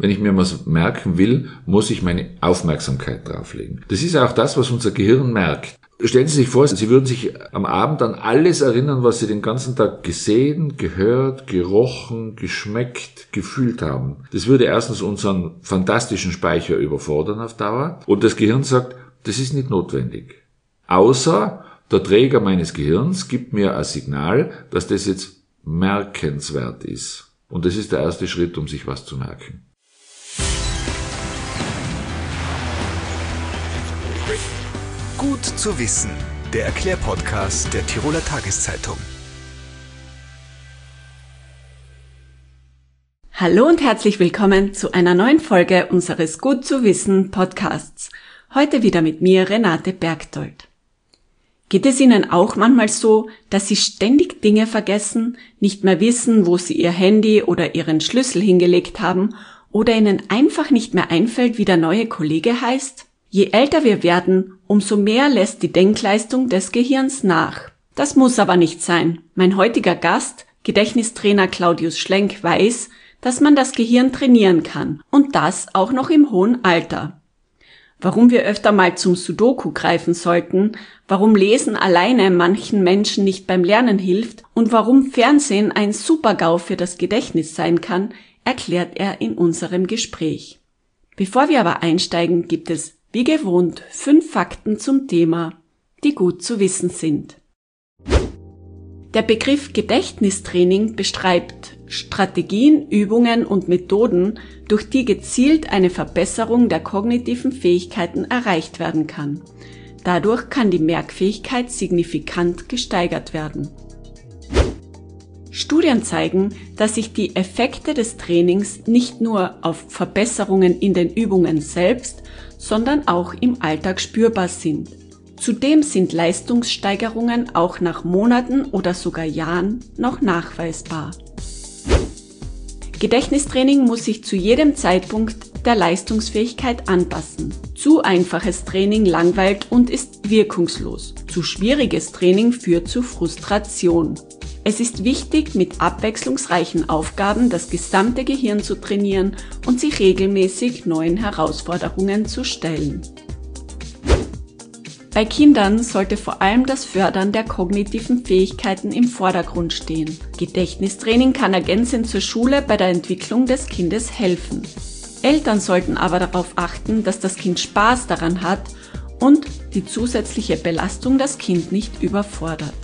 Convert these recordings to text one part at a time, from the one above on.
wenn ich mir was merken will, muss ich meine Aufmerksamkeit drauflegen. Das ist auch das, was unser Gehirn merkt. Stellen Sie sich vor, Sie würden sich am Abend an alles erinnern, was Sie den ganzen Tag gesehen, gehört, gerochen, geschmeckt, gefühlt haben. Das würde erstens unseren fantastischen Speicher überfordern auf Dauer. Und das Gehirn sagt, das ist nicht notwendig. Außer der Träger meines Gehirns gibt mir ein Signal, dass das jetzt merkenswert ist. Und das ist der erste Schritt, um sich was zu merken. Gut zu wissen, der Erklärpodcast der Tiroler Tageszeitung. Hallo und herzlich willkommen zu einer neuen Folge unseres Gut zu wissen Podcasts. Heute wieder mit mir, Renate Bergdold. Geht es Ihnen auch manchmal so, dass Sie ständig Dinge vergessen, nicht mehr wissen, wo Sie Ihr Handy oder Ihren Schlüssel hingelegt haben oder Ihnen einfach nicht mehr einfällt, wie der neue Kollege heißt? Je älter wir werden, umso mehr lässt die Denkleistung des Gehirns nach. Das muss aber nicht sein. Mein heutiger Gast, Gedächtnistrainer Claudius Schlenk, weiß, dass man das Gehirn trainieren kann und das auch noch im hohen Alter. Warum wir öfter mal zum Sudoku greifen sollten, warum Lesen alleine manchen Menschen nicht beim Lernen hilft und warum Fernsehen ein Super-GAU für das Gedächtnis sein kann, erklärt er in unserem Gespräch. Bevor wir aber einsteigen, gibt es wie gewohnt 5 Fakten zum Thema, die gut zu wissen sind. Der Begriff Gedächtnistraining beschreibt Strategien, Übungen und Methoden, durch die gezielt eine Verbesserung der kognitiven Fähigkeiten erreicht werden kann. Dadurch kann die Merkfähigkeit signifikant gesteigert werden. Studien zeigen, dass sich die Effekte des Trainings nicht nur auf Verbesserungen in den Übungen selbst, sondern auch im Alltag spürbar sind. Zudem sind Leistungssteigerungen auch nach Monaten oder sogar Jahren noch nachweisbar. Gedächtnistraining muss sich zu jedem Zeitpunkt der Leistungsfähigkeit anpassen. Zu einfaches Training langweilt und ist wirkungslos. Zu schwieriges Training führt zu Frustration. Es ist wichtig, mit abwechslungsreichen Aufgaben das gesamte Gehirn zu trainieren und sich regelmäßig neuen Herausforderungen zu stellen. Bei Kindern sollte vor allem das Fördern der kognitiven Fähigkeiten im Vordergrund stehen. Gedächtnistraining kann ergänzend zur Schule bei der Entwicklung des Kindes helfen. Eltern sollten aber darauf achten, dass das Kind Spaß daran hat und die zusätzliche Belastung das Kind nicht überfordert.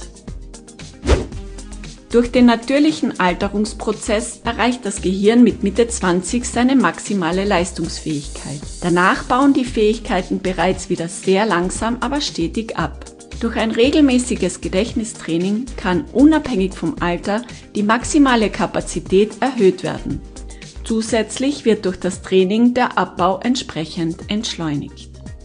Durch den natürlichen Alterungsprozess erreicht das Gehirn mit Mitte 20 seine maximale Leistungsfähigkeit. Danach bauen die Fähigkeiten bereits wieder sehr langsam, aber stetig ab. Durch ein regelmäßiges Gedächtnistraining kann unabhängig vom Alter die maximale Kapazität erhöht werden. Zusätzlich wird durch das Training der Abbau entsprechend entschleunigt.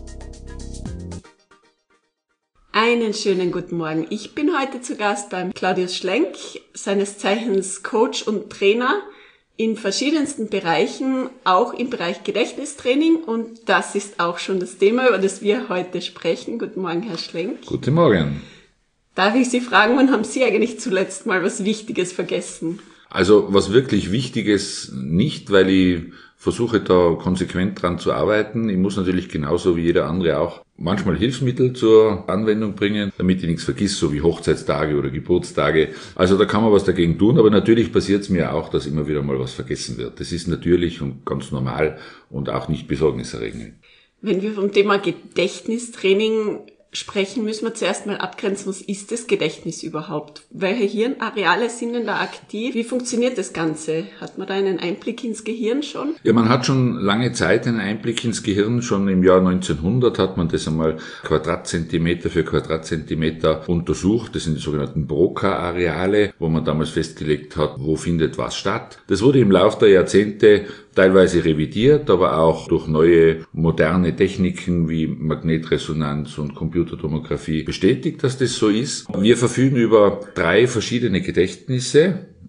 Einen schönen guten Morgen. Ich bin heute zu Gast beim Claudius Schlenk, seines Zeichens Coach und Trainer in verschiedensten Bereichen, auch im Bereich Gedächtnistraining, und das ist auch schon das Thema, über das wir heute sprechen. Guten Morgen, Herr Schlenk. Guten Morgen. Darf ich Sie fragen, wann haben Sie eigentlich zuletzt mal was Wichtiges vergessen? Also was wirklich Wichtiges nicht, weil ich versuche da konsequent dran zu arbeiten. Ich muss natürlich genauso wie jeder andere auch manchmal Hilfsmittel zur Anwendung bringen, damit ich nichts vergiss, so wie Hochzeitstage oder Geburtstage. Also da kann man was dagegen tun, aber natürlich passiert es mir auch, dass immer wieder mal was vergessen wird. Das ist natürlich und ganz normal und auch nicht besorgniserregend. Wenn wir vom Thema Gedächtnistraining sprechen, müssen wir zuerst mal abgrenzen, was ist das Gedächtnis überhaupt? Welche Hirnareale sind denn da aktiv? Wie funktioniert das Ganze? Hat man da einen Einblick ins Gehirn schon? Ja, man hat schon lange Zeit einen Einblick ins Gehirn. Schon im Jahr 1900 hat man das einmal Quadratzentimeter für Quadratzentimeter untersucht. Das sind die sogenannten Broca-Areale, wo man damals festgelegt hat, wo findet was statt. Das wurde im Laufe der Jahrzehnte teilweise revidiert, aber auch durch neue moderne Techniken wie Magnetresonanz und Computertomographie bestätigt, dass das so ist. Wir verfügen über 3 verschiedene Gedächtnisse.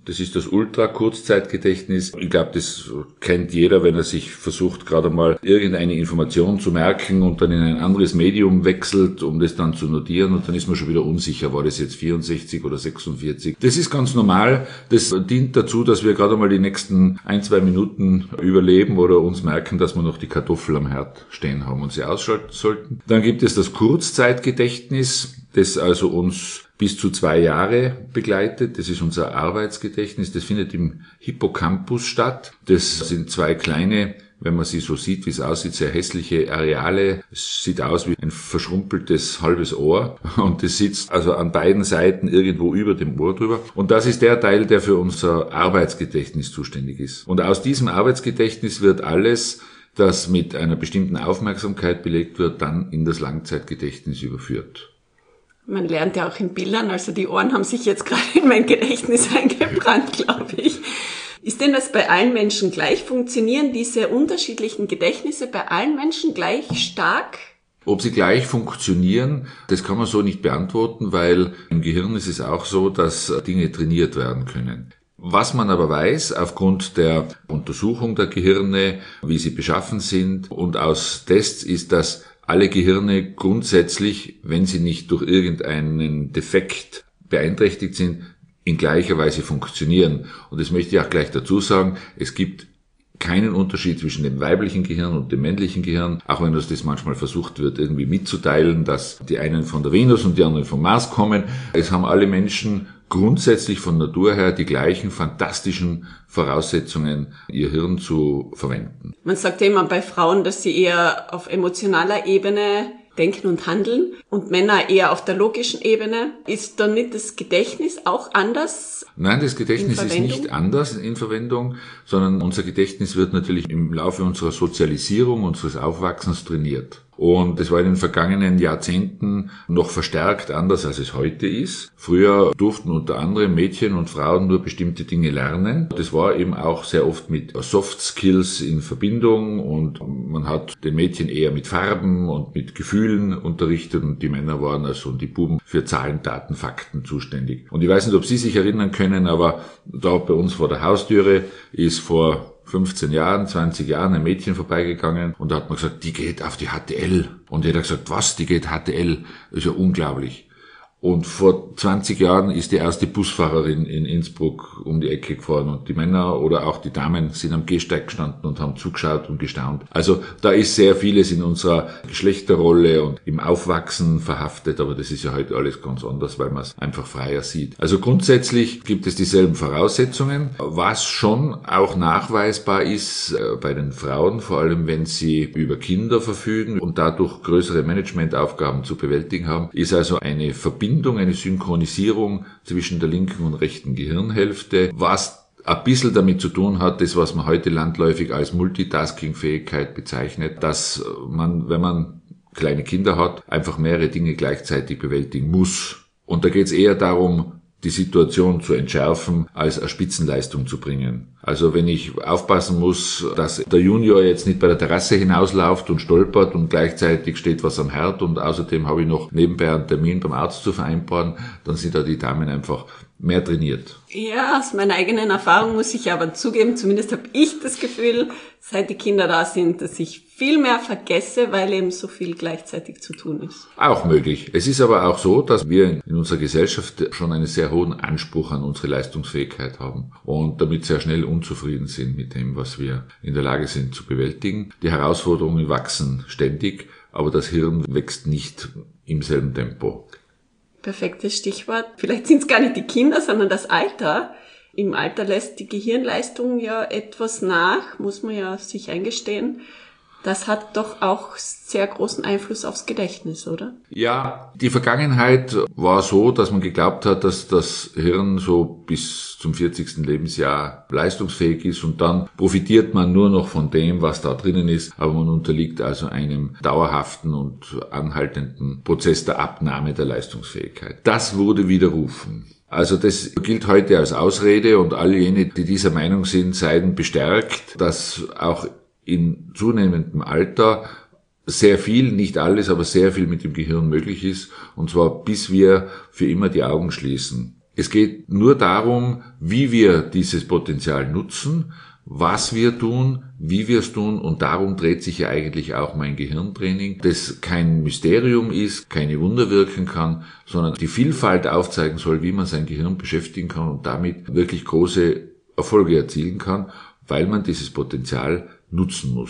Das ist das Ultra-Kurzzeitgedächtnis. Ich glaube, das kennt jeder, wenn er sich versucht, gerade mal irgendeine Information zu merken und dann in ein anderes Medium wechselt, um das dann zu notieren, und dann ist man schon wieder unsicher, war das jetzt 64 oder 46. Das ist ganz normal. Das dient dazu, dass wir gerade mal die nächsten 1-2 Minuten überleben oder uns merken, dass wir noch die Kartoffel am Herd stehen haben und sie ausschalten sollten. Dann gibt es das Kurzzeitgedächtnis, das also uns bis zu 2 Jahre begleitet. Das ist unser Arbeitsgedächtnis. Das findet im Hippocampus statt. Das sind 2 kleine, wenn man sie so sieht, wie es aussieht, sehr hässliche Areale. Es sieht aus wie ein verschrumpeltes halbes Ohr. Und das sitzt also an beiden Seiten irgendwo über dem Ohr drüber. Und das ist der Teil, der für unser Arbeitsgedächtnis zuständig ist. Und aus diesem Arbeitsgedächtnis wird alles, das mit einer bestimmten Aufmerksamkeit belegt wird, dann in das Langzeitgedächtnis überführt. Man lernt ja auch in Bildern, also die Ohren haben sich jetzt gerade in mein Gedächtnis eingebrannt, glaube ich. Ist denn das bei allen Menschen gleich? Funktionieren diese unterschiedlichen Gedächtnisse bei allen Menschen gleich stark? Ob sie gleich funktionieren, das kann man so nicht beantworten, weil im Gehirn ist es auch so, dass Dinge trainiert werden können. Was man aber weiß, aufgrund der Untersuchung der Gehirne, wie sie beschaffen sind und aus Tests, ist, dass alle Gehirne grundsätzlich, wenn sie nicht durch irgendeinen Defekt beeinträchtigt sind, in gleicher Weise funktionieren. Und das möchte ich auch gleich dazu sagen, es gibt keinen Unterschied zwischen dem weiblichen Gehirn und dem männlichen Gehirn, auch wenn uns das manchmal versucht wird, irgendwie mitzuteilen, dass die einen von der Venus und die anderen vom Mars kommen. Es haben alle Menschen grundsätzlich von Natur her die gleichen fantastischen Voraussetzungen, ihr Hirn zu verwenden. Man sagt ja immer bei Frauen, dass sie eher auf emotionaler Ebene denken und handeln und Männer eher auf der logischen Ebene. Ist dann nicht das Gedächtnis auch anders? Nein, das Gedächtnis ist nicht anders in Verwendung, sondern unser Gedächtnis wird natürlich im Laufe unserer Sozialisierung, unseres Aufwachsens trainiert. Und das war in den vergangenen Jahrzehnten noch verstärkt anders, als es heute ist. Früher durften unter anderem Mädchen und Frauen nur bestimmte Dinge lernen. Das war eben auch sehr oft mit Soft Skills in Verbindung und man hat den Mädchen eher mit Farben und mit Gefühlen unterrichtet und die Männer waren also und die Buben für Zahlen, Daten, Fakten zuständig. Und ich weiß nicht, ob Sie sich erinnern können, aber da bei uns vor der Haustüre ist vor 15 Jahren, 20 Jahren ein Mädchen vorbeigegangen und da hat man gesagt, die geht auf die HTL. Und jeder hat gesagt, was, die geht HTL? Das ist ja unglaublich. Und vor 20 Jahren ist die erste Busfahrerin in Innsbruck um die Ecke gefahren und die Männer oder auch die Damen sind am Gehsteig gestanden und haben zugeschaut und gestaunt. Also da ist sehr vieles in unserer Geschlechterrolle und im Aufwachsen verhaftet, aber das ist ja heute alles ganz anders, weil man es einfach freier sieht. Also grundsätzlich gibt es dieselben Voraussetzungen, was schon auch nachweisbar ist bei den Frauen, vor allem wenn sie über Kinder verfügen und dadurch größere Managementaufgaben zu bewältigen haben, ist also eine Verbindung, eine Synchronisierung zwischen der linken und rechten Gehirnhälfte, was ein bisschen damit zu tun hat, das, was man heute landläufig als Multitasking-Fähigkeit bezeichnet, dass man, wenn man kleine Kinder hat, einfach mehrere Dinge gleichzeitig bewältigen muss. Und da geht es eher darum, die Situation zu entschärfen, als eine Spitzenleistung zu bringen. Also wenn ich aufpassen muss, dass der Junior jetzt nicht bei der Terrasse hinausläuft und stolpert und gleichzeitig steht was am Herd und außerdem habe ich noch nebenbei einen Termin beim Arzt zu vereinbaren, dann sind da die Damen einfach mehr trainiert. Ja, aus meiner eigenen Erfahrung muss ich aber zugeben, zumindest habe ich das Gefühl, seit die Kinder da sind, dass ich viel mehr vergesse, weil eben so viel gleichzeitig zu tun ist. Auch möglich. Es ist aber auch so, dass wir in unserer Gesellschaft schon einen sehr hohen Anspruch an unsere Leistungsfähigkeit haben und damit sehr schnell unzufrieden sind mit dem, was wir in der Lage sind zu bewältigen. Die Herausforderungen wachsen ständig, aber das Hirn wächst nicht im selben Tempo. Perfektes Stichwort. Vielleicht sind es gar nicht die Kinder, sondern das Alter. Im Alter lässt die Gehirnleistung ja etwas nach, muss man ja sich eingestehen. Das hat doch auch sehr großen Einfluss aufs Gedächtnis, oder? Ja, die Vergangenheit war so, dass man geglaubt hat, dass das Hirn so bis zum 40. Lebensjahr leistungsfähig ist und dann profitiert man nur noch von dem, was da drinnen ist, aber man unterliegt also einem dauerhaften und anhaltenden Prozess der Abnahme der Leistungsfähigkeit. Das wurde widerrufen. Also das gilt heute als Ausrede und alle jene, die dieser Meinung sind, seien bestärkt, dass auch in zunehmendem Alter sehr viel, nicht alles, aber sehr viel mit dem Gehirn möglich ist, und zwar bis wir für immer die Augen schließen. Es geht nur darum, wie wir dieses Potenzial nutzen, was wir tun, wie wir es tun, und darum dreht sich ja eigentlich auch mein Gehirntraining, das kein Mysterium ist, keine Wunder wirken kann, sondern die Vielfalt aufzeigen soll, wie man sein Gehirn beschäftigen kann und damit wirklich große Erfolge erzielen kann, weil man dieses Potenzial nutzen muss.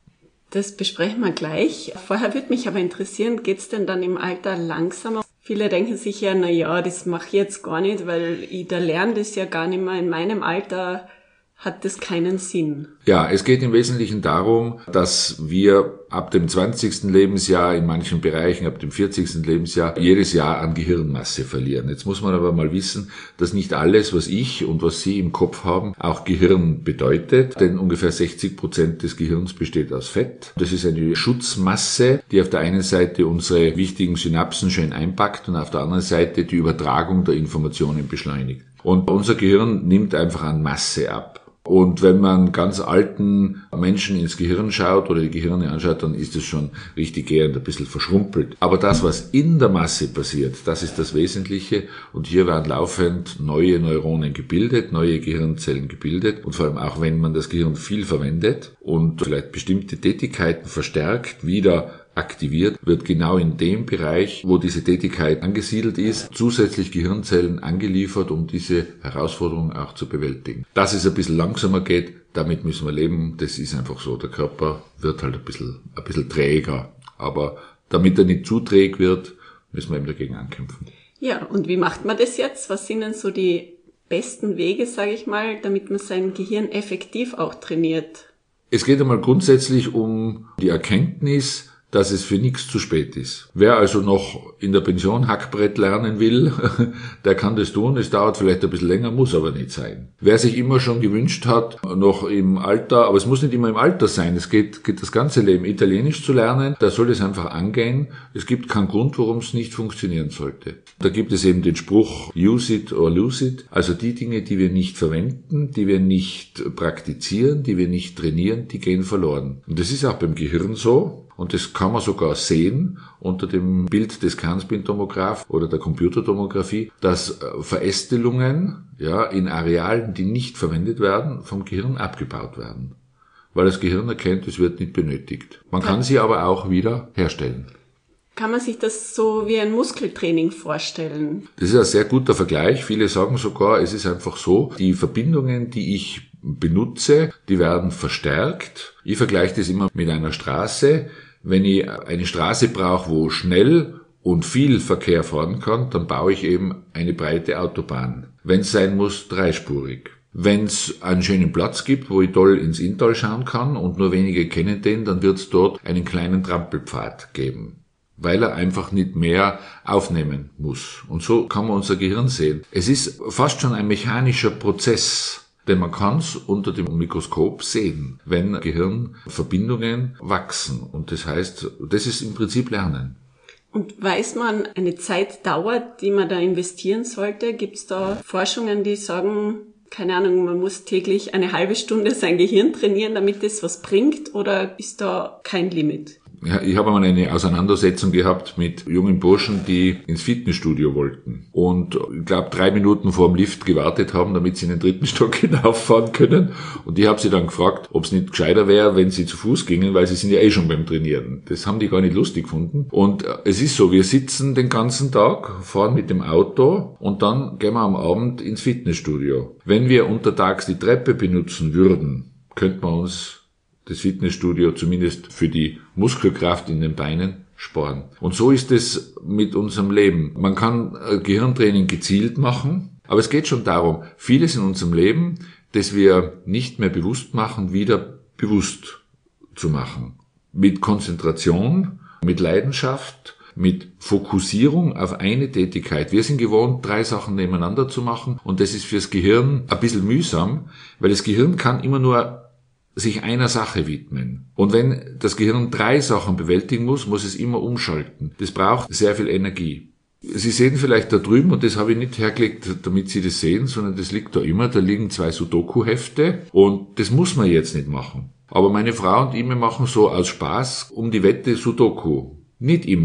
Das besprechen wir gleich. Vorher würde mich aber interessieren, geht's denn dann im Alter langsamer? Viele denken sich ja, das mache ich jetzt gar nicht, weil ich da lerne das ja gar nicht mehr. In meinem Alter hat das keinen Sinn. Ja, es geht im Wesentlichen darum, dass wir ab dem 20. Lebensjahr, in manchen Bereichen ab dem 40. Lebensjahr, jedes Jahr an Gehirnmasse verlieren. Jetzt muss man aber mal wissen, dass nicht alles, was ich und was Sie im Kopf haben, auch Gehirn bedeutet, denn ungefähr 60% des Gehirns besteht aus Fett. Das ist eine Schutzmasse, die auf der einen Seite unsere wichtigen Synapsen schön einpackt und auf der anderen Seite die Übertragung der Informationen beschleunigt. Und unser Gehirn nimmt einfach an Masse ab. Und wenn man ganz alten Menschen ins Gehirn schaut oder die Gehirne anschaut, dann ist es schon richtig gehend ein bisschen verschrumpelt. Aber das, was in der Masse passiert, das ist das Wesentliche. Und hier werden laufend neue Neuronen gebildet, neue Gehirnzellen gebildet. Und vor allem auch, wenn man das Gehirn viel verwendet und vielleicht bestimmte Tätigkeiten verstärkt wieder aktiviert, wird genau in dem Bereich, wo diese Tätigkeit angesiedelt ist, zusätzlich Gehirnzellen angeliefert, um diese Herausforderung auch zu bewältigen. Dass es ein bisschen langsamer geht, damit müssen wir leben, das ist einfach so. Der Körper wird halt ein bisschen träger, aber damit er nicht zu träg wird, müssen wir eben dagegen ankämpfen. Ja, und wie macht man das jetzt? Was sind denn so die besten Wege, sage ich mal, damit man sein Gehirn effektiv auch trainiert? Es geht einmal grundsätzlich um die Erkenntnis, dass es für nichts zu spät ist. Wer also noch in der Pension Hackbrett lernen will, der kann das tun. Es dauert vielleicht ein bisschen länger, muss aber nicht sein. Wer sich immer schon gewünscht hat, noch im Alter, aber es muss nicht immer im Alter sein, es geht das ganze Leben, Italienisch zu lernen, da soll es einfach angehen. Es gibt keinen Grund, warum es nicht funktionieren sollte. Da gibt es eben den Spruch, use it or lose it, also die Dinge, die wir nicht verwenden, die wir nicht praktizieren, die wir nicht trainieren, die gehen verloren. Und das ist auch beim Gehirn so. Und das kann man sogar sehen unter dem Bild des Kernspintomographs oder der Computertomographie, dass Verästelungen in Arealen, die nicht verwendet werden, vom Gehirn abgebaut werden. Weil das Gehirn erkennt, es wird nicht benötigt. Man kann sie aber auch wieder herstellen. Kann man sich das so wie ein Muskeltraining vorstellen? Das ist ein sehr guter Vergleich. Viele sagen sogar, es ist einfach so, die Verbindungen, die ich benutze, die werden verstärkt. Ich vergleiche das immer mit einer Straße. Wenn ich eine Straße brauche, wo schnell und viel Verkehr fahren kann, dann baue ich eben eine breite Autobahn. Wenn es sein muss, dreispurig. Wenn es einen schönen Platz gibt, wo ich toll ins Inntal schauen kann und nur wenige kennen den, dann wird es dort einen kleinen Trampelpfad geben, weil er einfach nicht mehr aufnehmen muss. Und so kann man unser Gehirn sehen. Es ist fast schon ein mechanischer Prozess, denn man kann es unter dem Mikroskop sehen, wenn Gehirnverbindungen wachsen. Und das heißt, das ist im Prinzip Lernen. Und weiß man eine Zeitdauer, die man da investieren sollte? Gibt es da Forschungen, die sagen, keine Ahnung, man muss täglich eine halbe Stunde sein Gehirn trainieren, damit das was bringt? Oder ist da kein Limit? Ja, ich habe einmal eine Auseinandersetzung gehabt mit jungen Burschen, die ins Fitnessstudio wollten und ich glaube 3 Minuten vor dem Lift gewartet haben, damit sie in den 3. Stock hinauffahren können. Und ich habe sie dann gefragt, ob es nicht gescheiter wäre, wenn sie zu Fuß gingen, weil sie sind ja eh schon beim Trainieren. Das haben die gar nicht lustig gefunden. Und es ist so, wir sitzen den ganzen Tag, fahren mit dem Auto und dann gehen wir am Abend ins Fitnessstudio. Wenn wir untertags die Treppe benutzen würden, könnte man uns das Fitnessstudio zumindest für die Muskelkraft in den Beinen sparen. Und so ist es mit unserem Leben. Man kann Gehirntraining gezielt machen, aber es geht schon darum, vieles in unserem Leben, das wir nicht mehr bewusst machen, wieder bewusst zu machen. Mit Konzentration, mit Leidenschaft, mit Fokussierung auf eine Tätigkeit. Wir sind gewohnt, 3 Sachen nebeneinander zu machen und das ist fürs Gehirn ein bisschen mühsam, weil das Gehirn kann immer nur sich einer Sache widmen. Und wenn das Gehirn 3 Sachen bewältigen muss, muss es immer umschalten. Das braucht sehr viel Energie. Sie sehen vielleicht da drüben, und das habe ich nicht hergelegt, damit Sie das sehen, sondern das liegt da immer, da liegen 2 Sudoku-Hefte und das muss man jetzt nicht machen. Aber meine Frau und ich, wir machen so aus Spaß um die Wette Sudoku. Nicht immer,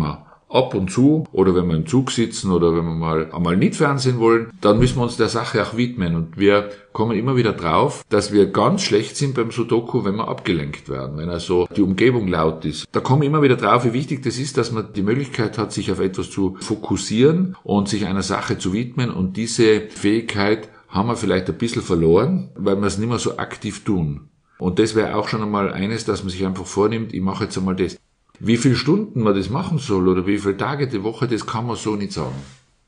ab und zu, oder wenn wir im Zug sitzen oder wenn wir mal nicht Fernsehen wollen, dann müssen wir uns der Sache auch widmen. Und wir kommen immer wieder drauf, dass wir ganz schlecht sind beim Sudoku, wenn wir abgelenkt werden, wenn also die Umgebung laut ist. Da kommen wir immer wieder drauf, wie wichtig das ist, dass man die Möglichkeit hat, sich auf etwas zu fokussieren und sich einer Sache zu widmen. Und diese Fähigkeit haben wir vielleicht ein bisschen verloren, weil wir es nicht mehr so aktiv tun. Und das wäre auch schon einmal eines, dass man sich einfach vornimmt, ich mache jetzt einmal das. Wie viele Stunden man das machen soll oder wie viele Tage die Woche, das kann man so nicht sagen.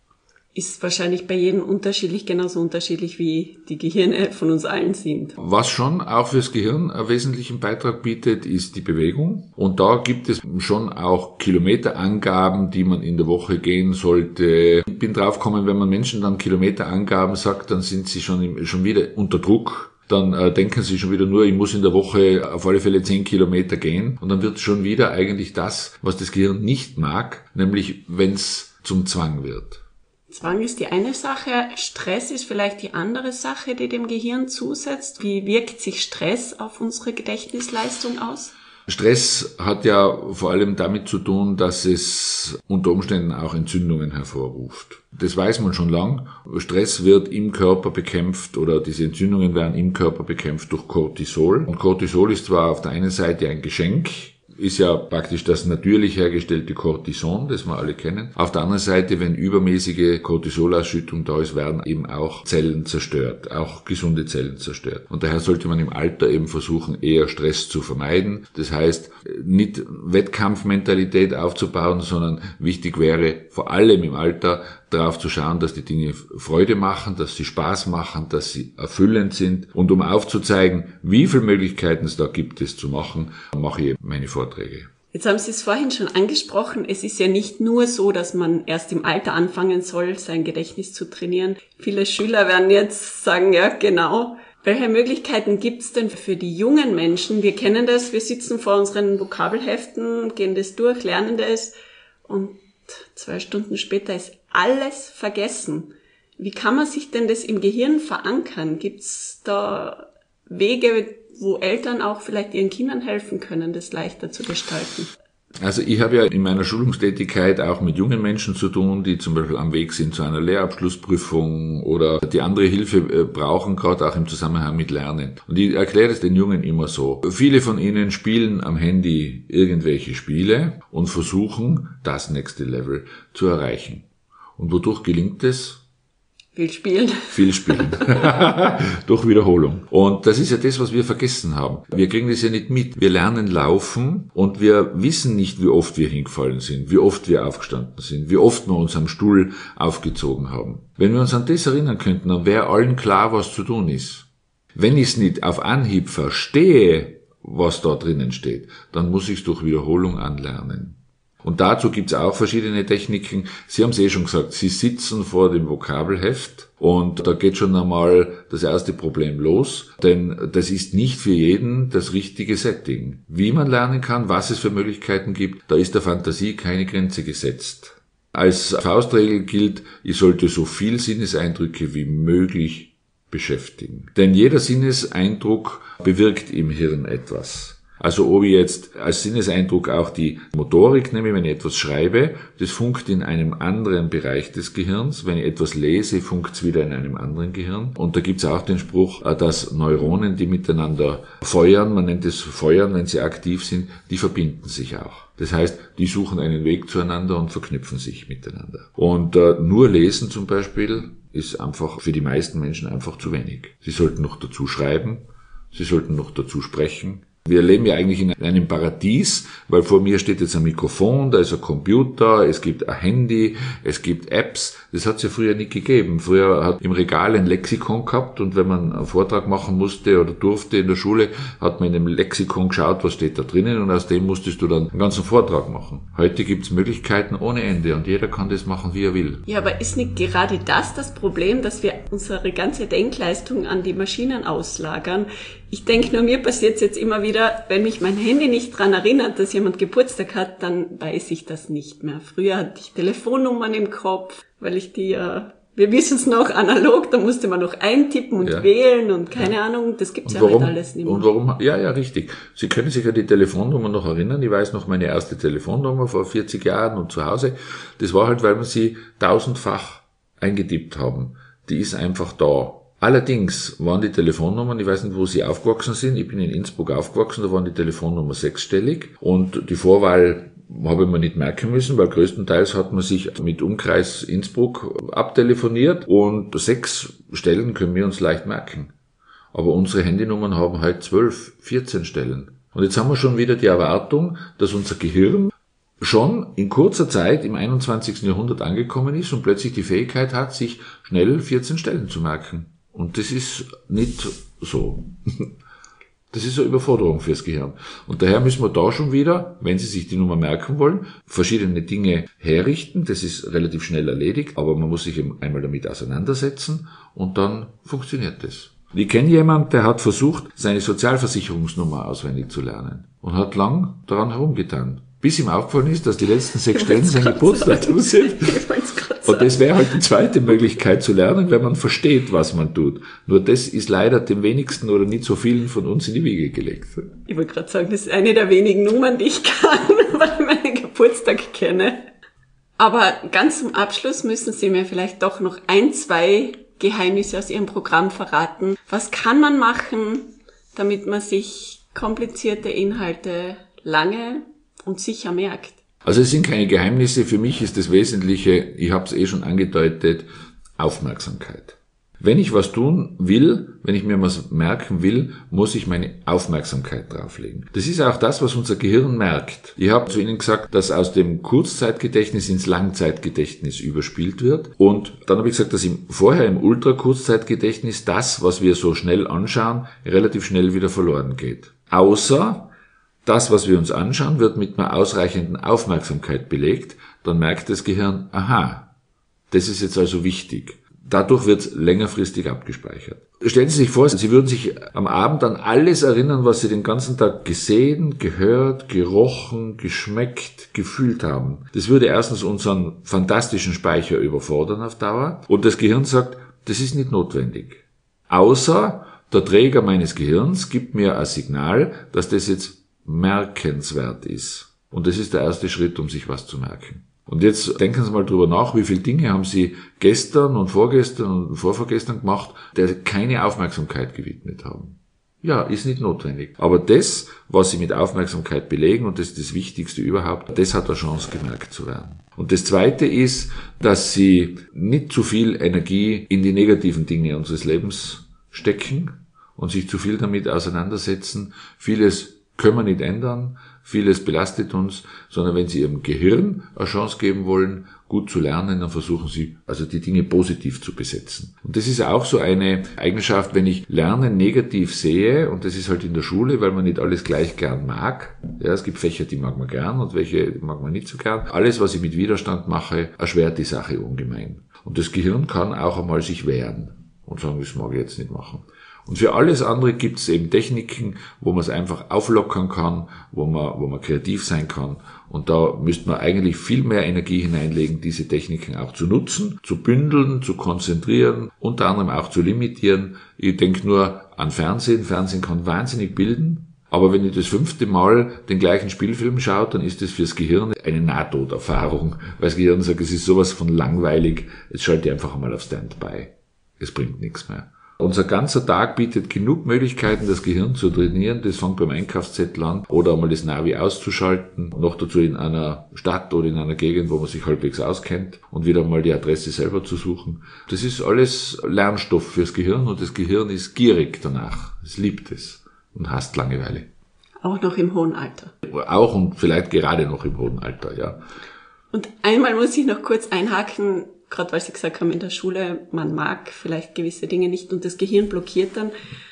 Ist wahrscheinlich bei jedem unterschiedlich, genauso unterschiedlich wie die Gehirne von uns allen sind. Was schon auch fürs Gehirn einen wesentlichen Beitrag bietet, ist die Bewegung. Und da gibt es schon auch Kilometerangaben, die man in der Woche gehen sollte. Ich bin draufgekommen, wenn man Menschen dann Kilometerangaben sagt, dann sind sie schon wieder unter Druck. Dann denken sie schon wieder nur, ich muss in der Woche auf alle Fälle 10 Kilometer gehen. Und dann wird schon wieder eigentlich das, was das Gehirn nicht mag, nämlich wenn es zum Zwang wird. Zwang ist die eine Sache, Stress ist vielleicht die andere Sache, die dem Gehirn zusetzt. Wie wirkt sich Stress auf unsere Gedächtnisleistung aus? Stress hat ja vor allem damit zu tun, dass es unter Umständen auch Entzündungen hervorruft. Das weiß man schon lang. Stress wird im Körper bekämpft oder diese Entzündungen werden im Körper bekämpft durch Cortisol. Und Cortisol ist zwar auf der einen Seite ein Geschenk, ist ja praktisch das natürlich hergestellte Cortison, das wir alle kennen. Auf der anderen Seite, wenn übermäßige Cortisolausschüttung da ist, werden eben auch Zellen zerstört, auch gesunde Zellen zerstört. Und daher sollte man im Alter eben versuchen, eher Stress zu vermeiden. Das heißt, nicht Wettkampfmentalität aufzubauen, sondern wichtig wäre vor allem im Alter darauf zu schauen, dass die Dinge Freude machen, dass sie Spaß machen, dass sie erfüllend sind. Und um aufzuzeigen, wie viele Möglichkeiten es da gibt, es zu machen, mache ich meine Vorträge. Jetzt haben Sie es vorhin schon angesprochen. Es ist ja nicht nur so, dass man erst im Alter anfangen soll, sein Gedächtnis zu trainieren. Viele Schüler werden jetzt sagen, ja genau. Welche Möglichkeiten gibt es denn für die jungen Menschen? Wir kennen das, wir sitzen vor unseren Vokabelheften, gehen das durch, lernen das und 2 Stunden später ist alles vergessen. Wie kann man sich denn das im Gehirn verankern? Gibt es da Wege, wo Eltern auch vielleicht ihren Kindern helfen können, das leichter zu gestalten? Also ich habe ja in meiner Schulungstätigkeit auch mit jungen Menschen zu tun, die zum Beispiel am Weg sind zu einer Lehrabschlussprüfung oder die andere Hilfe brauchen, gerade auch im Zusammenhang mit Lernen. Und ich erkläre es den Jungen immer so. Viele von ihnen spielen am Handy irgendwelche Spiele und versuchen, das nächste Level zu erreichen. Und wodurch gelingt es? Viel spielen. Viel spielen. Durch Wiederholung. Und das ist ja das, was wir vergessen haben. Wir kriegen das ja nicht mit. Wir lernen laufen und wir wissen nicht, wie oft wir hingefallen sind, wie oft wir aufgestanden sind, wie oft wir uns am Stuhl aufgezogen haben. Wenn wir uns an das erinnern könnten, dann wäre allen klar, was zu tun ist. Wenn ich es nicht auf Anhieb verstehe, was da drinnen steht, dann muss ich es durch Wiederholung anlernen. Und dazu gibt's auch verschiedene Techniken. Sie haben es schon gesagt, Sie sitzen vor dem Vokabelheft und da geht schon einmal das erste Problem los, denn das ist nicht für jeden das richtige Setting. Wie man lernen kann, was es für Möglichkeiten gibt, da ist der Fantasie keine Grenze gesetzt. Als Faustregel gilt, ich sollte so viel Sinneseindrücke wie möglich beschäftigen. Denn jeder Sinneseindruck bewirkt im Hirn etwas. Also ob ich jetzt als Sinneseindruck auch die Motorik nehme, wenn ich etwas schreibe, das funkt in einem anderen Bereich des Gehirns. Wenn ich etwas lese, funkt es wieder in einem anderen Gehirn. Und da gibt's auch den Spruch, dass Neuronen, die miteinander feuern, man nennt es Feuern, wenn sie aktiv sind, die verbinden sich auch. Das heißt, die suchen einen Weg zueinander und verknüpfen sich miteinander. Und nur lesen zum Beispiel ist einfach für die meisten Menschen einfach zu wenig. Sie sollten noch dazu schreiben, sie sollten noch dazu sprechen. Wir leben ja eigentlich in einem Paradies, weil vor mir steht jetzt ein Mikrofon, da ist ein Computer, es gibt ein Handy, es gibt Apps. Das hat es ja früher nicht gegeben. Früher hat im Regal ein Lexikon gehabt und wenn man einen Vortrag machen musste oder durfte in der Schule, hat man in dem Lexikon geschaut, was steht da drinnen und aus dem musstest du dann einen ganzen Vortrag machen. Heute gibt es Möglichkeiten ohne Ende und jeder kann das machen, wie er will. Ja, aber ist nicht gerade das Problem, dass wir unsere ganze Denkleistung an die Maschinen auslagern? Ich denke nur, mir passiert es jetzt immer wieder, wenn mich mein Handy nicht dran erinnert, dass jemand Geburtstag hat, dann weiß ich das nicht mehr. Früher hatte ich Telefonnummern im Kopf, weil ich die Wir wissen es noch analog, da musste man noch eintippen und wählen und keine Ahnung, das gibt's ja heute alles nicht mehr. Und warum? Ja, richtig. Sie können sich an die Telefonnummer noch erinnern. Ich weiß noch meine erste Telefonnummer vor 40 Jahren und zu Hause. Das war halt, weil wir sie 1000-fach eingetippt haben. Die ist einfach da. Allerdings waren die Telefonnummern, ich weiß nicht, wo Sie aufgewachsen sind, ich bin in Innsbruck aufgewachsen, da waren die Telefonnummer 6-stellig und die Vorwahl habe ich mir nicht merken müssen, weil größtenteils hat man sich mit Umkreis Innsbruck abtelefoniert und 6 Stellen können wir uns leicht merken. Aber unsere Handynummern haben halt 12, 14 Stellen. Und jetzt haben wir schon wieder die Erwartung, dass unser Gehirn schon in kurzer Zeit im 21. Jahrhundert angekommen ist und plötzlich die Fähigkeit hat, sich schnell 14 Stellen zu merken. Und das ist nicht so. Das ist eine Überforderung fürs Gehirn. Und daher müssen wir da schon wieder, wenn Sie sich die Nummer merken wollen, verschiedene Dinge herrichten. Das ist relativ schnell erledigt, aber man muss sich eben einmal damit auseinandersetzen und dann funktioniert das. Ich kenne jemanden, der hat versucht, seine Sozialversicherungsnummer auswendig zu lernen und hat lang daran herumgetan. Bis ihm aufgefallen ist, dass die letzten 6 Stellen sein Geburtsdatum sind. Und das wäre halt die zweite Möglichkeit zu lernen, wenn man versteht, was man tut. Nur das ist leider dem wenigsten oder nicht so vielen von uns in die Wiege gelegt. Ich wollte gerade sagen, das ist eine der wenigen Nummern, die ich kann, weil ich meinen Geburtstag kenne. Aber ganz zum Abschluss müssen Sie mir vielleicht doch noch 1, 2 Geheimnisse aus Ihrem Programm verraten. Was kann man machen, damit man sich komplizierte Inhalte lange und sicher merkt? Also es sind keine Geheimnisse, für mich ist das Wesentliche, ich habe es schon angedeutet, Aufmerksamkeit. Wenn ich was tun will, wenn ich mir was merken will, muss ich meine Aufmerksamkeit drauflegen. Das ist auch das, was unser Gehirn merkt. Ich habe zu Ihnen gesagt, dass aus dem Kurzzeitgedächtnis ins Langzeitgedächtnis überspielt wird. Und dann habe ich gesagt, dass vorher im Ultrakurzzeitgedächtnis das, was wir so schnell anschauen, relativ schnell wieder verloren geht. Außer das, was wir uns anschauen, wird mit einer ausreichenden Aufmerksamkeit belegt. Dann merkt das Gehirn, aha, das ist jetzt also wichtig. Dadurch wird es längerfristig abgespeichert. Stellen Sie sich vor, Sie würden sich am Abend an alles erinnern, was Sie den ganzen Tag gesehen, gehört, gerochen, geschmeckt, gefühlt haben. Das würde erstens unseren fantastischen Speicher überfordern auf Dauer. Und das Gehirn sagt, das ist nicht notwendig. Außer der Träger meines Gehirns gibt mir ein Signal, dass das jetzt merkenswert ist. Und das ist der erste Schritt, um sich was zu merken. Und jetzt denken Sie mal drüber nach, wie viele Dinge haben Sie gestern und vorgestern und vorvorgestern gemacht, der keine Aufmerksamkeit gewidmet haben. Ja, ist nicht notwendig. Aber das, was Sie mit Aufmerksamkeit belegen, und das ist das Wichtigste überhaupt, das hat eine Chance, gemerkt zu werden. Und das Zweite ist, dass Sie nicht zu viel Energie in die negativen Dinge unseres Lebens stecken und sich zu viel damit auseinandersetzen. Vieles können wir nicht ändern, vieles belastet uns, sondern wenn Sie Ihrem Gehirn eine Chance geben wollen, gut zu lernen, dann versuchen Sie, also die Dinge positiv zu besetzen. Und das ist auch so eine Eigenschaft, wenn ich Lernen negativ sehe, und das ist halt in der Schule, weil man nicht alles gleich gern mag. Ja, es gibt Fächer, die mag man gern und welche mag man nicht so gern. Alles, was ich mit Widerstand mache, erschwert die Sache ungemein. Und das Gehirn kann auch einmal sich wehren und sagen, das mag ich jetzt nicht machen. Und für alles andere gibt es eben Techniken, wo man es einfach auflockern kann, wo man kreativ sein kann. Und da müsste man eigentlich viel mehr Energie hineinlegen, diese Techniken auch zu nutzen, zu bündeln, zu konzentrieren, unter anderem auch zu limitieren. Ich denke nur an Fernsehen. Fernsehen kann wahnsinnig bilden. Aber wenn ich das 5. Mal den gleichen Spielfilm schaue, dann ist das fürs Gehirn eine Nahtoderfahrung. Weil das Gehirn sagt, es ist sowas von langweilig, jetzt schalte ich einfach einmal auf Standby. Es bringt nichts mehr. Unser ganzer Tag bietet genug Möglichkeiten, das Gehirn zu trainieren. Das fängt beim Einkaufszettel an oder einmal das Navi auszuschalten. Noch dazu in einer Stadt oder in einer Gegend, wo man sich halbwegs auskennt und wieder mal die Adresse selber zu suchen. Das ist alles Lernstoff fürs Gehirn und das Gehirn ist gierig danach. Es liebt es und hasst Langeweile. Auch noch im hohen Alter. Auch und vielleicht gerade noch im hohen Alter, ja. Und einmal muss ich noch kurz einhaken, gerade weil Sie gesagt haben, in der Schule, man mag vielleicht gewisse Dinge nicht und das Gehirn blockiert dann.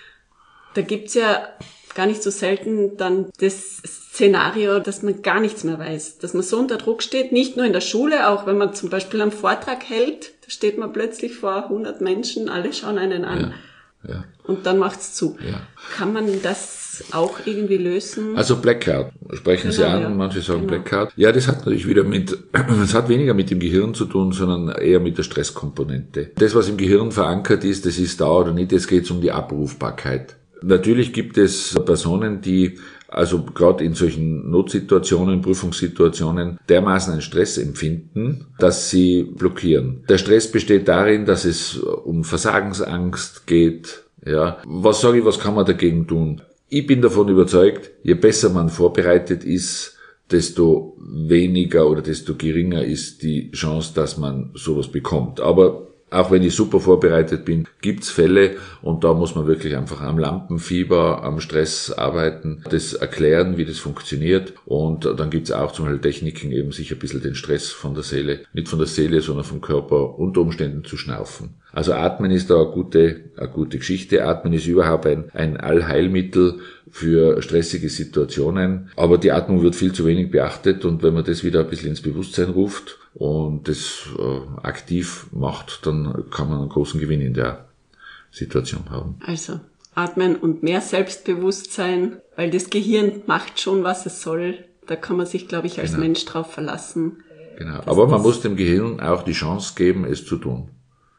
Da gibt's ja gar nicht so selten dann das Szenario, dass man gar nichts mehr weiß, dass man so unter Druck steht, nicht nur in der Schule, auch wenn man zum Beispiel einen Vortrag hält, da steht man plötzlich vor 100 Menschen, alle schauen einen an. Ja. Und dann macht's zu. Ja. Kann man das das auch irgendwie lösen? Also Blackout, sprechen Sie an, manche sagen Blackout. Ja, das hat natürlich es hat weniger mit dem Gehirn zu tun, sondern eher mit der Stresskomponente. Das, was im Gehirn verankert ist, das ist da oder nicht, jetzt geht es um die Abrufbarkeit. Natürlich gibt es Personen, die also gerade in solchen Notsituationen, Prüfungssituationen dermaßen einen Stress empfinden, dass sie blockieren. Der Stress besteht darin, dass es um Versagensangst geht. Ja, was sage ich, was kann man dagegen tun? Ich bin davon überzeugt, je besser man vorbereitet ist, desto weniger oder desto geringer ist die Chance, dass man sowas bekommt. Aber auch wenn ich super vorbereitet bin, gibt's Fälle und da muss man wirklich einfach am Lampenfieber, am Stress arbeiten, das erklären, wie das funktioniert und dann gibt's auch zum Beispiel Techniken, eben sich ein bisschen den Stress von der Seele, nicht von der Seele, sondern vom Körper unter Umständen zu schnaufen. Also Atmen ist da eine gute Geschichte. Atmen ist überhaupt ein Allheilmittel für stressige Situationen. Aber die Atmung wird viel zu wenig beachtet und wenn man das wieder ein bisschen ins Bewusstsein ruft und das aktiv macht, dann kann man einen großen Gewinn in der Situation haben. Also atmen und mehr Selbstbewusstsein, weil das Gehirn macht schon, was es soll. Da kann man sich, glaube ich, als Mensch drauf verlassen. Genau. Aber man muss dem Gehirn auch die Chance geben, es zu tun.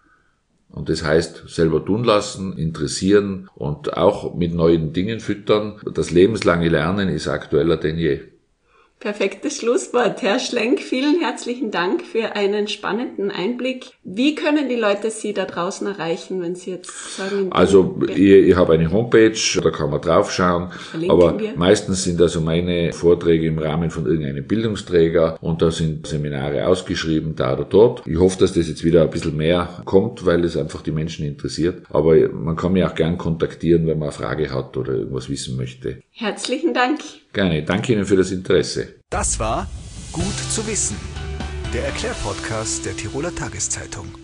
Und das heißt, selber tun lassen, interessieren und auch mit neuen Dingen füttern. Das lebenslange Lernen ist aktueller denn je. Perfektes Schlusswort. Herr Schlenk, vielen herzlichen Dank für einen spannenden Einblick. Wie können die Leute Sie da draußen erreichen, wenn Sie jetzt sagen... Also ich habe eine Homepage, da kann man draufschauen, aber meistens sind also meine Vorträge im Rahmen von irgendeinem Bildungsträger und da sind Seminare ausgeschrieben, da oder dort. Ich hoffe, dass das jetzt wieder ein bisschen mehr kommt, weil es einfach die Menschen interessiert, aber man kann mich auch gern kontaktieren, wenn man eine Frage hat oder irgendwas wissen möchte. Herzlichen Dank. Gerne, danke Ihnen für das Interesse. Das war Gut zu wissen, der Erklärpodcast der Tiroler Tageszeitung.